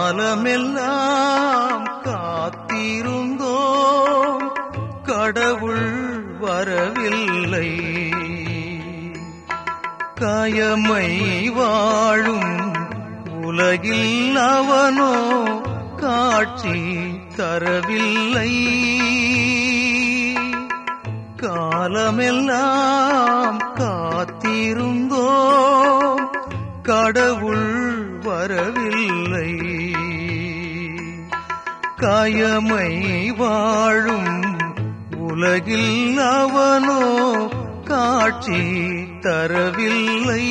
காலமெல்லாம் காத்திருந்தோம், கடவுள் வரவில்லை. காயமை வாழும் உலகில் அவனோ காட்சி தரவில்லை. காலமெல்லாம் காத்திருந்தோம், கடவுள் வரவில்லை. காயமை வாழும் உலகில் அவனோ காட்சி தரவில்லை.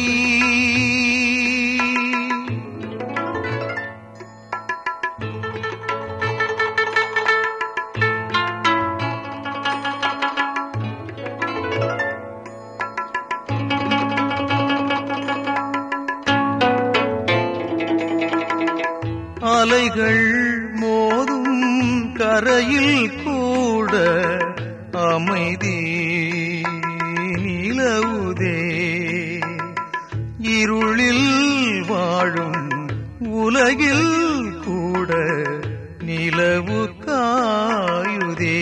அலைகள் மோதும் கரையில் கூட அமைதி நிலவுதே. இருளில் வாழும் உலகில் கூட நிலவு காயுதே.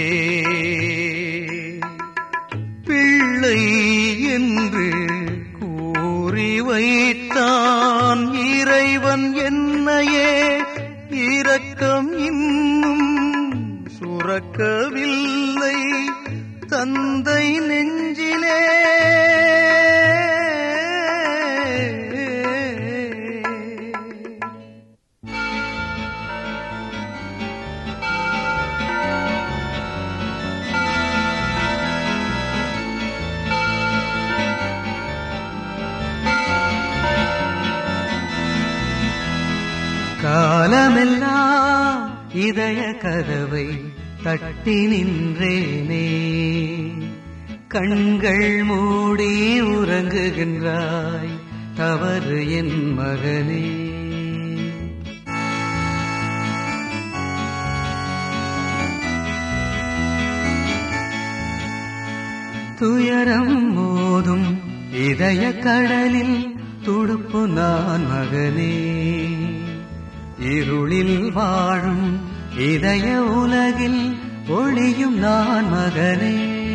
பிள்ளை என்று கூறி வைத்தான் இறைவன் என்னையே, இரக்கம் இன்னும் சுரக்கவில்லை தந்தை நெஞ்சிலே. காலமெல்லாம் இதய கதவை தட்டி நின்றேனே, கண்கள் மூடி உறங்குகின்றாய், தவறு என் மகனே. துயரம் மோதும் இதய கடலில் துடுப்பு நான் மகனே. இருளில் வாழும் இதய உலகில் ஒளியும் நான் மகனே.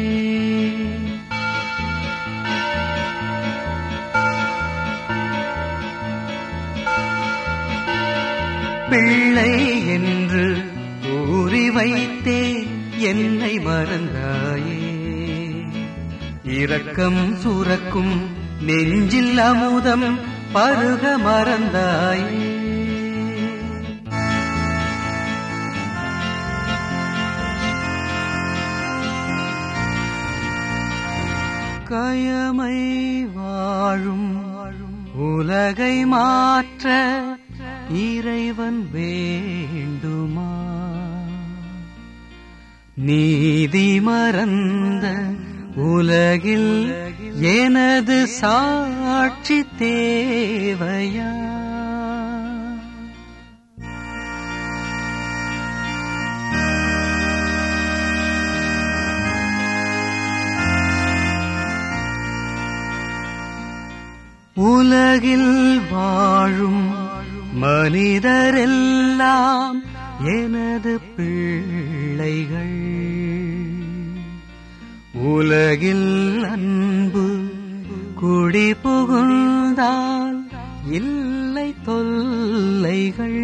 பிள்ளை என்று கூறி வைத்தேன் என்னை மறந்தாயே, இரக்கம் சுரக்கும் நெஞ்சில் அமுதம் பருக மறந்தாயே. காயமை வாழும் உலகை மாற்ற இறைவன் வேண்டுமா? நீதி மறந்த உலகில் எனது சாட்சி தேவையா? உலகில் வாழும் மனிதரெல்லாம் எனது பிள்ளைகள். உலகில் அன்பு குடி புகுந்தால் இல்லை தொல்லைகள்.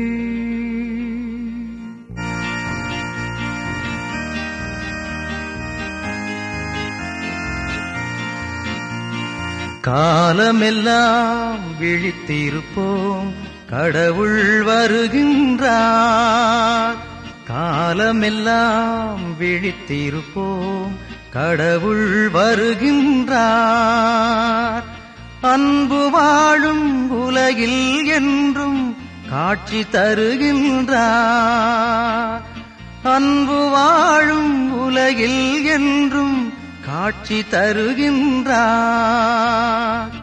காலமெல்லாம் விழித்திருப்போம், கடவுள் வருகின்றார். காலமெல்லாம் விழித்திருப்போம், கடவுள் வருகின்றார். அன்பு வாழும் உலகில் என்றும் காட்சி தருகின்றார். அன்பு வாழும் உலகில் என்றும் காட்சி தருகின்றார்.